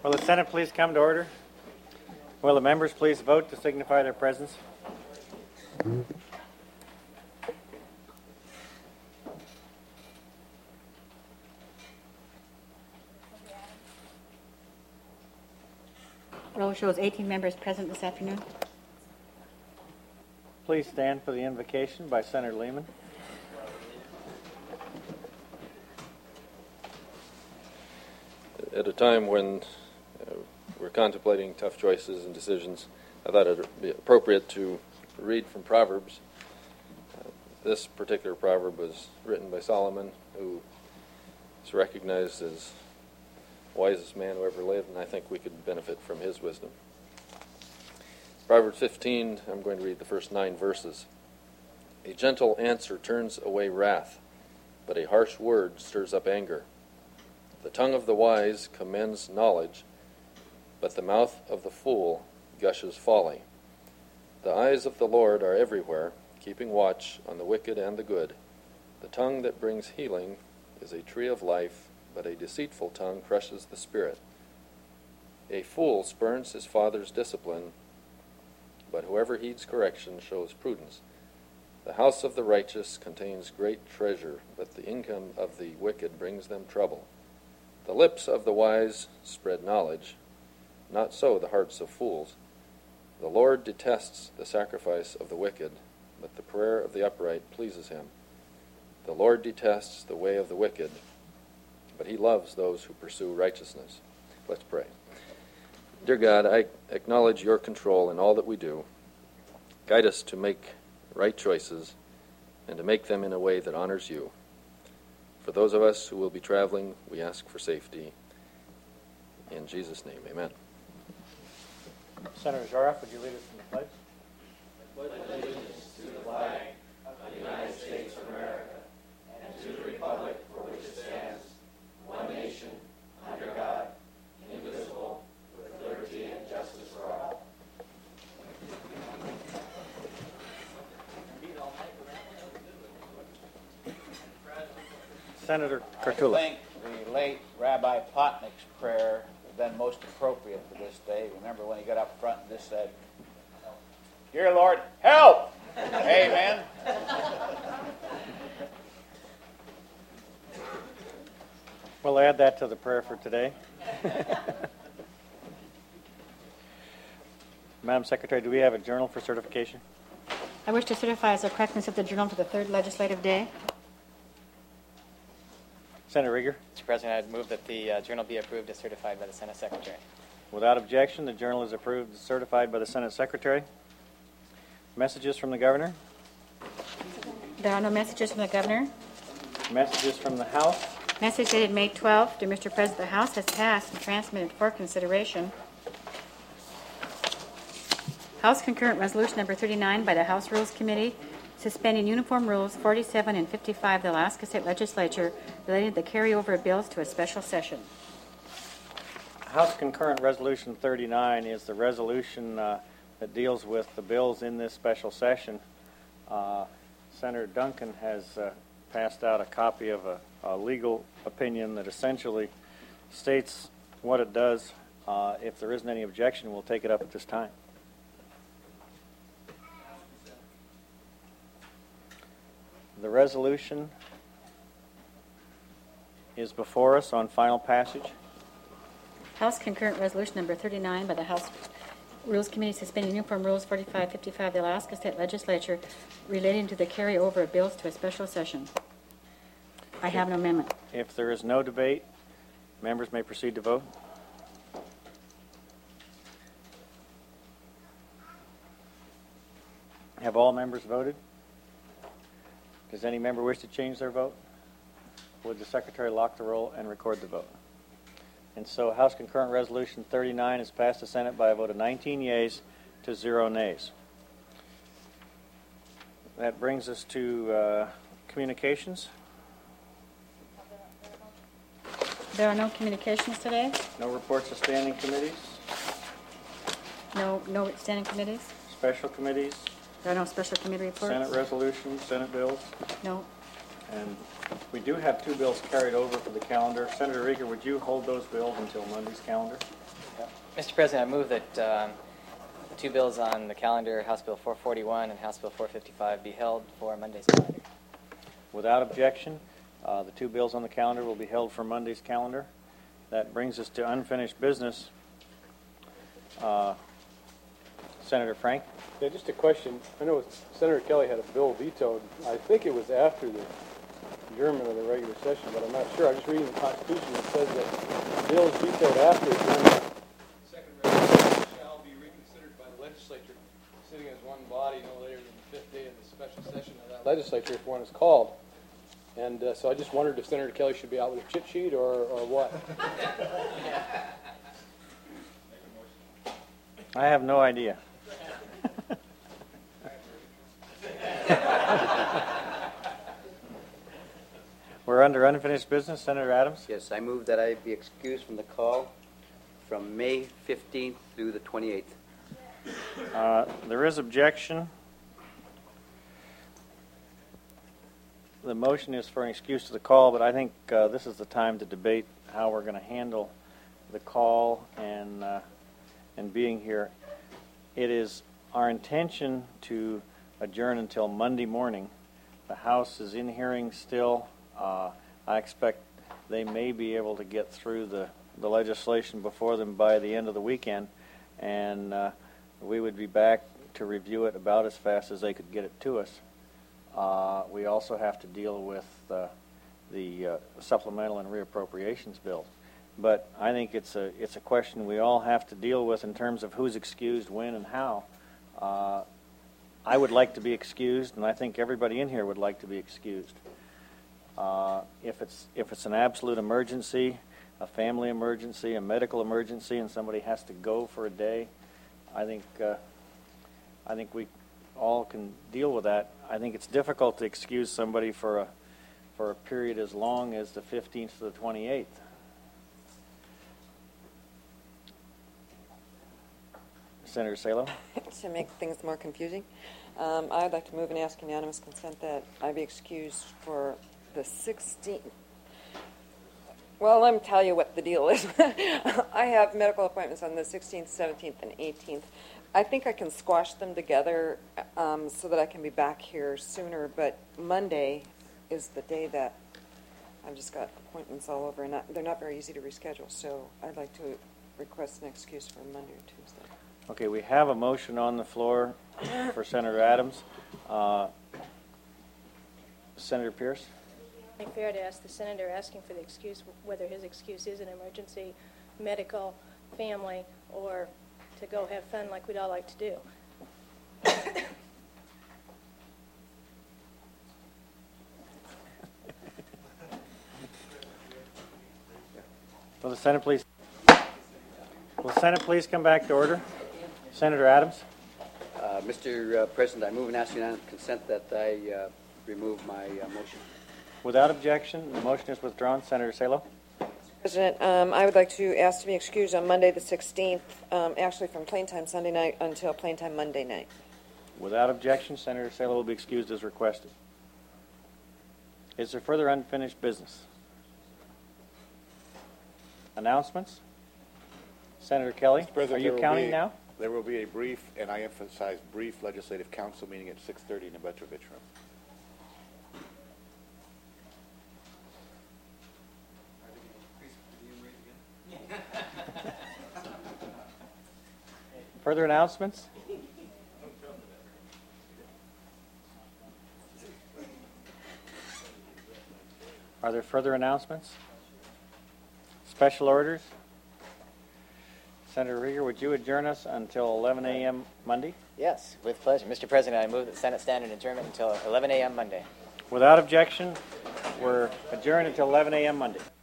Will the Senate please come to order? Will the members please vote to signify their presence? Roll shows 18 members present this afternoon. Please stand for the invocation by Senator Lehman. At a time when we're contemplating tough choices and decisions, I thought it would be appropriate to read from Proverbs. This particular proverb was written by Solomon, who is recognized as the wisest man who ever lived, and I think we could benefit from his wisdom. Proverbs 15, I'm going to read the first 9 verses. A gentle answer turns away wrath, but a harsh word stirs up anger. The tongue of the wise commends knowledge, but the mouth of the fool gushes folly. The eyes of the Lord are everywhere, keeping watch on the wicked and the good. The tongue that brings healing is a tree of life, but a deceitful tongue crushes the spirit. A fool spurns his father's discipline, but whoever heeds correction shows prudence. The house of the righteous contains great treasure, but the income of the wicked brings them trouble. The lips of the wise spread knowledge, not so the hearts of fools. The Lord detests the sacrifice of the wicked, but the prayer of the upright pleases him. The Lord detests the way of the wicked, but he loves those who pursue righteousness. Let's pray. Dear God, I acknowledge your control in all that we do. Guide us to make right choices and to make them in a way that honors you. For those of us who will be traveling, we ask for safety. In Jesus' name, amen. Senator Zhorov, would you lead us in the pledge? I pledge allegiance to the flag of the United States of America and to the republic for which it stands, one nation, under God, indivisible, with liberty and justice for all. Senator Kartula. I think the late Rabbi Plotnick's prayer has been most appropriate for this day. Remember when he got up front and just said, "Dear Lord, help!" Amen. We'll add that to the prayer for today. Madam Secretary, do we have a journal for certification? I wish to certify as the correctness of the journal for the third legislative day. Senator Rieger. Mr. President, I'd move that the journal be approved as certified by the Senate Secretary. Without objection, the journal is approved and certified by the Senate Secretary. Messages from the Governor. There are no messages from the Governor. Messages from the House. Message dated May 12th. Dear Mr. President, the House has passed and transmitted for consideration House Concurrent Resolution Number 39 by the House Rules Committee suspending Uniform Rules 47 and 55 of the Alaska State Legislature relating to the carryover of bills to a special session. House Concurrent Resolution 39 is the resolution that deals with the bills in this special session. Senator Duncan has passed out a copy of a legal opinion that essentially states what it does. If there isn't any objection, we'll take it up at this time. The resolution is before us on final passage. House Concurrent Resolution Number 39 by the House Rules Committee suspending Uniform Rules 45-55 of the Alaska State Legislature relating to the carryover of bills to a special session. I have no amendment. If there is no debate, members may proceed to vote. Have all members voted? Does any member wish to change their vote? Would the Secretary lock the roll and record the vote? And so House Concurrent Resolution 39 is passed the Senate by a vote of 19 yeas to 0 nays. That brings us to communications. There are no communications today. No reports of standing committees. No standing committees. Special committees. There are no special committee reports. Senate resolutions, Senate bills. No. And we do have two bills carried over for the calendar. Senator Rieger, would you hold those bills until Monday's calendar? Mr. President, I move that the two bills on the calendar, House Bill 441 and House Bill 455, be held for Monday's calendar. Without objection, the two bills on the calendar will be held for Monday's calendar. That brings us to unfinished business. Senator Frank? Yeah, just a question. I know Senator Kelly had a bill vetoed. I think it was after the adjournment of the regular session, but I'm not sure. I'm just reading the Constitution. It says that bills vetoed after adjournment second regular session shall be reconsidered by the legislature, sitting as one body no later than the fifth day of the special session of that legislature if one is called. And so I just wondered if Senator Kelly should be out with a chit sheet or what. I have no idea. We're under unfinished business. Senator Adams? Yes, I move that I be excused from the call from May 15th through the 28th. There is objection. The motion is for an excuse to the call, but I think this is the time to debate how we're going to handle the call and being here. It is our intention to adjourn until Monday morning. The House is in hearing still. I expect they may be able to get through the legislation before them by the end of the weekend, and we would be back to review it about as fast as they could get it to us. We also have to deal with the supplemental and reappropriations bill. But I think it's a question we all have to deal with in terms of who's excused, when, and how. I would like to be excused, and I think everybody in here would like to be excused. If it's an absolute emergency, a family emergency, a medical emergency, and somebody has to go for a day, I think we all can deal with that. I think it's difficult to excuse somebody for a period as long as the 15th to the 28th. Senator Salo? To make things more confusing, I'd like to move and ask unanimous consent that I be excused for the 16th. Well, let me tell you what the deal is. I have medical appointments on the 16th, 17th, and 18th. I think I can squash them together so that I can be back here sooner, but Monday is the day that I've just got appointments all over, and they're not very easy to reschedule, so I'd like to request an excuse for Monday or Tuesday. Okay, we have a motion on the floor for Senator Adams. Senator Pierce? It's fair to ask the senator asking for the excuse whether his excuse is an emergency, medical, family, or to go have fun like we'd all like to do. Will the Senate please come back to order? Senator Adams? Mr. President, I move and ask unanimous consent that I remove my motion. Without objection, the motion is withdrawn. Senator Salo? President, I would like to ask to be excused on Monday the 16th, actually from plain time Sunday night until plain time Monday night. Without objection, Senator Salo will be excused as requested. Is there further unfinished business? Announcements? Senator Kelly, are you counting now? There will be a brief, and I emphasize brief, legislative council meeting at 6:30 in the Petrovich room. Further announcements? Are there further announcements? Special orders? Senator Rieger, would you adjourn us until 11 a.m. Monday? Yes, with pleasure. Mr. President, I move that the Senate stand in adjournment until 11 a.m. Monday. Without objection, we're adjourned until 11 a.m. Monday.